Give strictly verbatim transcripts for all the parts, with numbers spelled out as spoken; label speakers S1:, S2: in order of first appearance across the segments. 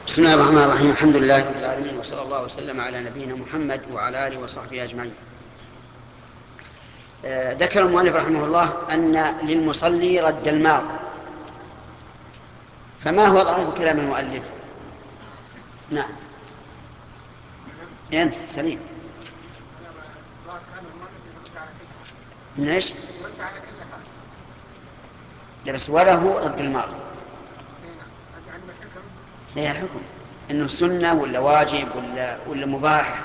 S1: بسم الله الرحمن الرحيم. الحمد لله رب العالمين، وصلى الله وسلم على نبينا محمد وعلى آله وصحبه أجمعين. آه، ذكر المؤلف رحمه الله أن للمصلي رد المال، فما هو ظاهر كلام المؤلف؟ نعم، أنت سليم. ليش؟ لا بس وله رد المال. هي الحكم انه سنه ولا واجب ولا ولا مباح؟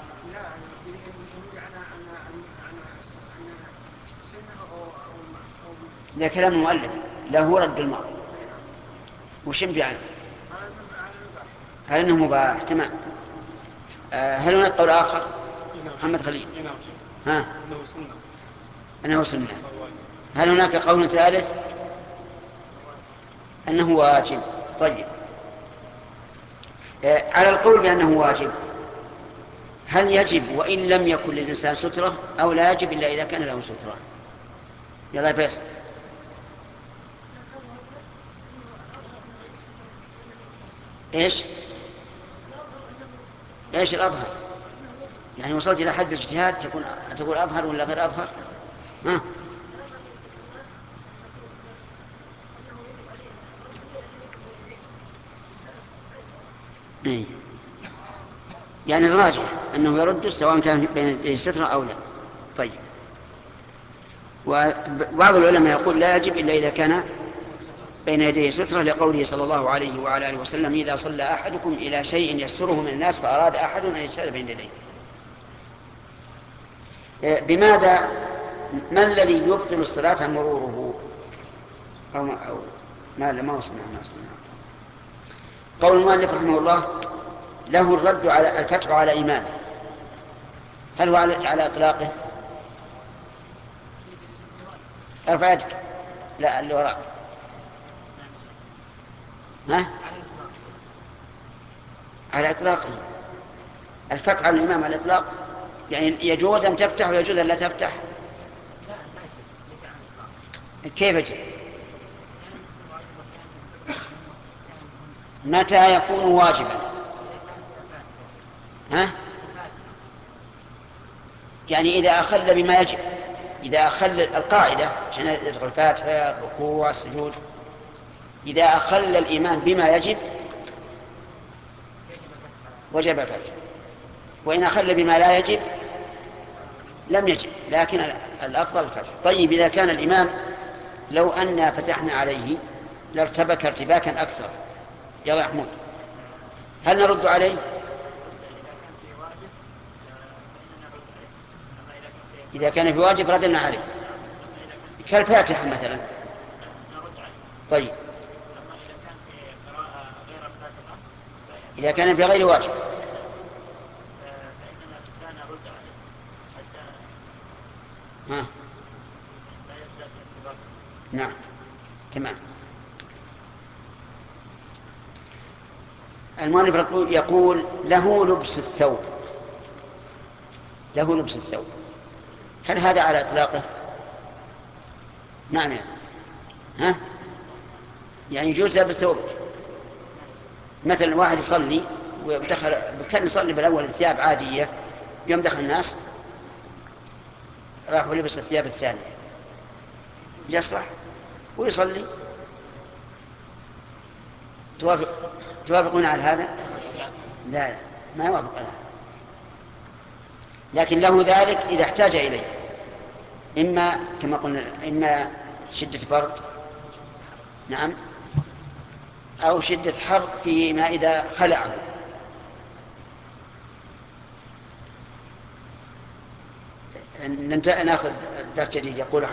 S1: لا، كلام المؤلف له رد المال. وش ينفي عنه؟ هل انه مباح؟ تمام. آه هل هناك قول اخر؟ محمد خليل. ها؟ انه سنه. هل هناك قول ثالث؟ انه واجب. طيب، آه على القول بانه واجب، هل يجب وإن لم يكن للإنسان سترة، أو لا يجب إلا إذا كان له سترة؟ يلا يا فيصل. إيش إيش الأظهر؟ يعني وصلت إلى حد الاجتهاد تكون تقول أظهر ولا غير أظهر؟ ها؟ إيه؟ يعني الراجح أنه يرد سواء كان بين يديه سترة أو لا. طيب، وبعض العلماء يقول لا يجب إلا إذا كان بين يديه سترة، لقوله صلى الله عليه وعلى آله وسلم: إذا صلى أحدكم إلى شيء يستره من الناس فأراد أحد أن يجتهد بين يديه. بماذا؟ ما الذي يبطل الصلاة؟ مروره أو ما, أو ما ما وصلنا ما وصلنا. قول المؤلف رحمه الله: له الرد على الفتح على إمامه. هل هو على, على إطلاقه؟ ارفع يدك. لا، اللي وراء. ها؟ على إطلاقه. الفتح على الإمام على الإطلاق، يعني يجوز أن تفتح ويجوز أن لا تفتح. كيف يجب؟ متى يكون واجبا؟ ها؟ يعني إذا أخل بما يجب، إذا أخل القاعدة عشان يدخل الفاتحة الركوع السجود، إذا أخل الإمام بما يجب وجب الفتح، وإن أخل بما لا يجب لم يجب، لكن الأفضل الفتح. طيب، إذا كان الإمام لو أن فتحنا عليه لارتبك ارتباكا أكثر، يلا يا حمود، هل نرد عليه؟ إذا كان في واجب ردنا عليه، كالفاتحة مثلا. طيب، إذا كان في غير واجب ها؟ نعم، تمام. المؤلف يقول: له لبس الثوب. له لبس الثوب، هل هذا على إطلاقه؟ نعم. يعني ها؟ يعني يجوز لبس ثوبك. مثلا واحد يصلي ودخل، كان يصلي بالأول ثياب عادية، يوم دخل الناس راح ولبس الثياب الثانية، يصلح ويصلي. توافق توافقون على هذا؟ لا لا، ما يوافق على هذا، لكن له ذلك إذا احتاج إليه، إما كما قلنا إما شدة برد، نعم، أو شدة حر فيما إذا خلعه. ناخذ درس جديد. يقول